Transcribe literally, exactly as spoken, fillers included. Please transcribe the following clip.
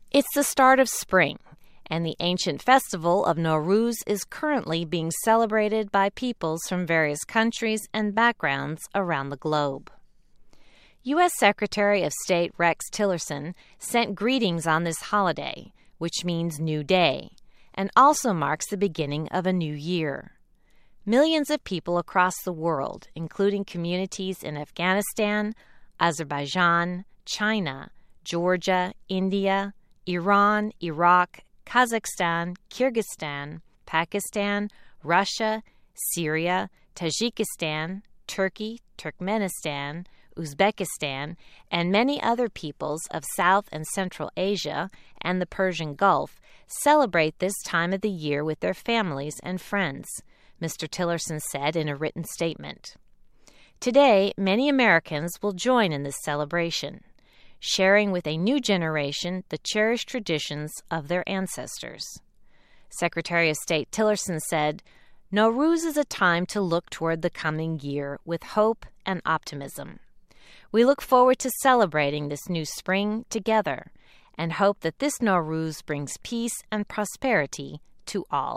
It's the start of spring, and the ancient festival of Nowruz is currently being celebrated by peoples from various countries and backgrounds around the globe. U S Secretary of State Rex Tillerson sent greetings on this holiday, which means New Day, and also marks the beginning of a new year. Millions of people across the world, including communities in Afghanistan, Azerbaijan, China, Georgia, India, Iran, Iraq, Kazakhstan, Kyrgyzstan, Pakistan, Russia, Syria, Tajikistan, Turkey, Turkmenistan, Uzbekistan, and many other peoples of South and Central Asia and the Persian Gulf celebrate this time of the year with their families and friends, Mister Tillerson said in a written statement. Today, many Americans will join in this celebration, sharing with a new generation the cherished traditions of their ancestors. Secretary of State Tillerson said, "Nowruz is a time to look toward the coming year with hope and optimism. We look forward to celebrating this new spring together and hope that this Nowruz brings peace and prosperity to all."